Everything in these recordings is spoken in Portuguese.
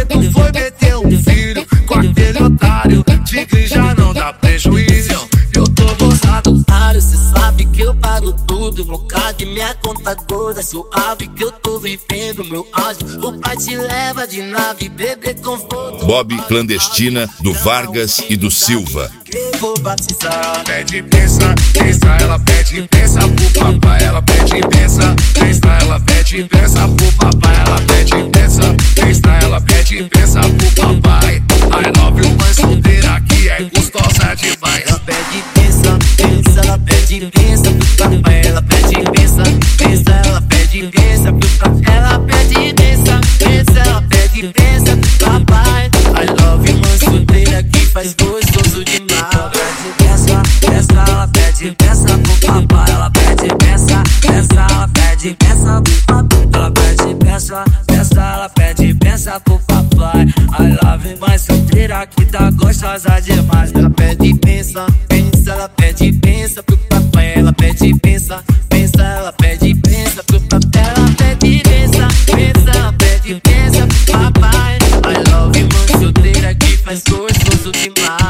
que tu foi meter um filho com aquele otário? Tigre já não dá prejuízo, eu tô gozado. Cê sabe que eu pago tudo, no carro e minha conta gorda. Suave que eu tô vivendo meu áudio. O pai te leva de nave, bebê conforto. Bob Clandestina, do Vargas e do Silva. Vou batizar. Pede pensa, pensa, ela pede pensa pro papai, ela pede pensa, pensa, ela pede pensa pro papai, ela pede pensa, pensa, ela pede pensa pro papai. I love you, mãe solteira que é gostosa demais. Ela pede pensa, pensa, ela pede pensa pro papai, ela pede pensa, pensa, ela pede pensa pro papai, ela pede pensa, pensa, ela pede pensa pro papai. I love you, mãe solteira que faz gostoso demais. Ela pede pensa, pensa, ela pede pensa pro papai, ela pede pensa, pensa, ela pede pensa pro papai, ela pede pensa, pensa, ela pede pensa pro papai. I love you, mãe solteira que tá gostosa demais. Ela pede pensa, pensa, ela pede pensa pro papai, ela pede pensa, pensa, ela pede pensa pro papai, ela pede pensa, pensa, ela pede pensa pro papai. I love you, mãe solteira que faz gostoso demais.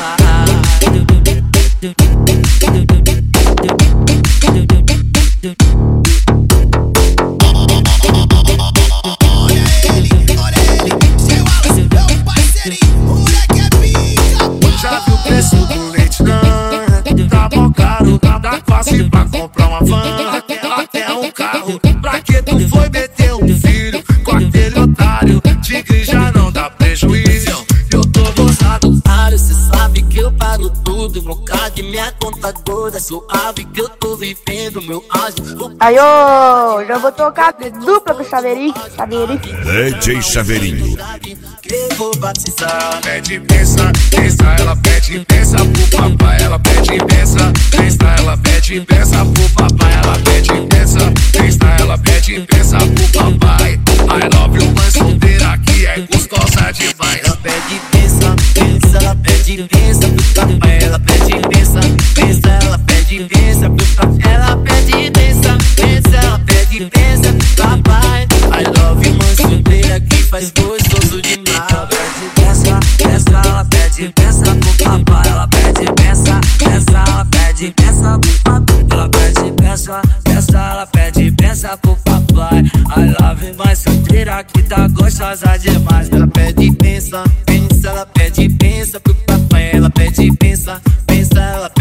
Já viu o preço do leite, não? Tá bom caro, dá quase pra comprar uma van, até um carro. Pra que tu foi meter um filho com aquele otário? Tigre já não dá prejuízo, eu tô gozado. Cê sabe que eu pago tudo, no carro e minha conta gorda. Suave que eu tô vivendo meu áudio. Aí, ô, já vou tocar dupla com Chaveirinho. DJ Chaveirinho. Vou batizar. Pede pensa, pensa, ela pede pensa pro papai, ela pede pensa, pensa, ela pede pensa pro papai, ela pede pensa, pensa, ela pede pensa pro papai. I love you, mãe solteira que é gostosa demais. Ela pede pensa, pensa, ela pede pensa pro papai, ela pede pensa, pensa, ela pede pensa pro papai, ela pede pensa, pensa, ela pede pensa pro papai. I love you, mãe solteira que faz gostoso demais. Ela pede pensa, pensa, ela pede pensa pro papai, ela pede pensa, pensa, ela pede pensa pro papai, ela pede pensa, pensa, ela pede pensa pro papai. I love you, mãe solteira que tá gostosa demais. Ela pede pensa, pensa, ela pede pensa pro papai, ela pede pensa, pensa, ela